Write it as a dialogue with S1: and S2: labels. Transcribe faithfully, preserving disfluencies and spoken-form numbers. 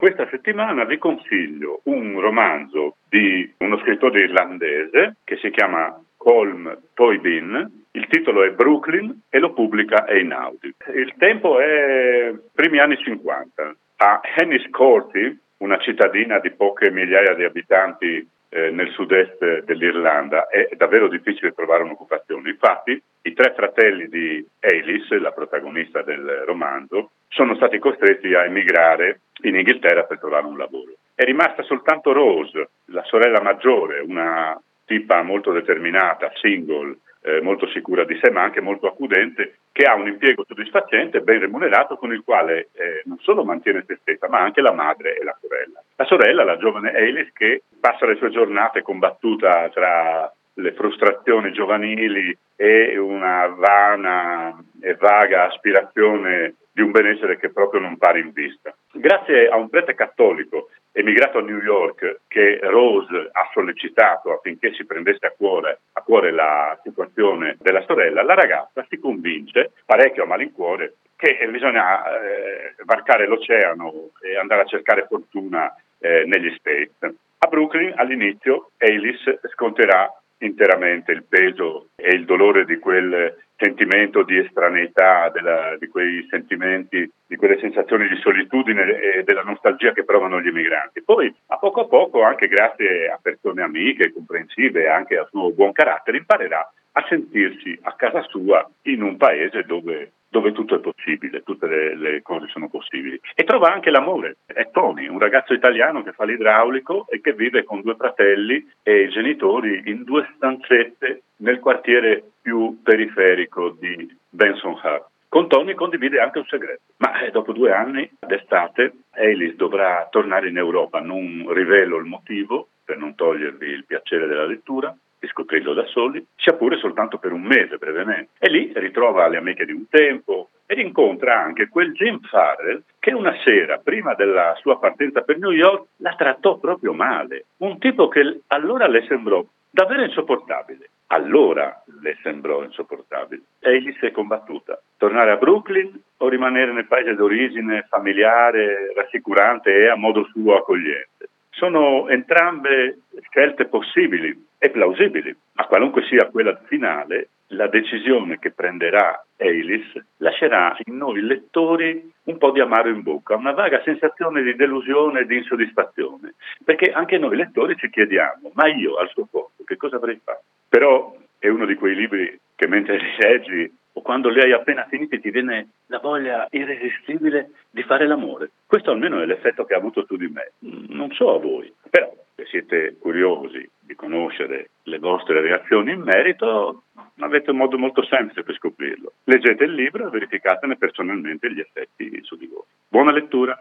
S1: Questa settimana vi consiglio un romanzo di uno scrittore irlandese che si chiama Colm Tóibín. Il titolo è Brooklyn e lo pubblica Einaudi. Il tempo è primi anni cinquanta. A Enniscorthy, una cittadina di poche migliaia di abitanti eh, nel sud-est dell'Irlanda, è davvero difficile trovare un'occupazione. Infatti, i tre fratelli di Eilish, la protagonista del romanzo, sono stati costretti a emigrare in Inghilterra per trovare un lavoro. È rimasta soltanto Rose, la sorella maggiore, una tipa molto determinata, single, eh, molto sicura di sé, ma anche molto accudente, che ha un impiego soddisfacente, ben remunerato, con il quale eh, non solo mantiene se stessa, ma anche la madre e la sorella. La sorella, la giovane Eilish, che passa le sue giornate combattuta tra le frustrazioni giovanili e una vana e vaga aspirazione di un benessere che proprio non pare in vista. Grazie a un prete cattolico emigrato a New York che Rose ha sollecitato affinché si prendesse a cuore, a cuore la situazione della sorella, la ragazza si convince, parecchio a malincuore, che bisogna eh, varcare l'oceano e andare a cercare fortuna eh, negli States. A Brooklyn all'inizio Eilish sconterà interamente il peso e il dolore di quel sentimento di estraneità, della, di quei sentimenti, di quelle sensazioni di solitudine e della nostalgia che provano gli emigranti. Poi, a poco a poco, anche grazie a persone amiche, comprensive e anche al suo buon carattere, imparerà a sentirsi a casa sua in un paese dove, dove tutto è possibile, tutte le, le cose sono possibili. E trova anche l'amore. È Tony, un ragazzo italiano che fa l'idraulico e che vive con due fratelli e i genitori in due stanzette nel quartiere più periferico di Bensonhurst. Con Tony condivide anche un segreto, ma eh, dopo due anni d'estate Eilish dovrà tornare in Europa. Non rivelo il motivo per non togliervi il piacere della lettura, di scoprirlo da soli, sia pure soltanto per un mese brevemente. E lì ritrova le amiche di un tempo ed incontra anche quel Jim Farrell che una sera, prima della sua partenza per New York, la trattò proprio male. Un tipo che allora le sembrò davvero insopportabile. Allora le sembrò insopportabile. Eilish si è combattuta. Tornare a Brooklyn o rimanere nel paese d'origine familiare, rassicurante e a modo suo accogliente? Sono entrambe scelte possibili e plausibili, ma qualunque sia quella finale, la decisione che prenderà Eilish lascerà in noi lettori un po' di amaro in bocca, una vaga sensazione di delusione e di insoddisfazione, perché anche noi lettori ci chiediamo, ma io al suo posto che cosa avrei fatto? Però è uno di quei libri che mentre li leggi o quando li hai appena finiti ti viene la voglia irresistibile di fare l'amore. Questo almeno è l'effetto che ha avuto su di me. Non so a voi, però se siete curiosi di conoscere le vostre reazioni in merito, avete un modo molto semplice per scoprirlo. Leggete il libro e verificatene personalmente gli effetti su di voi. Buona lettura!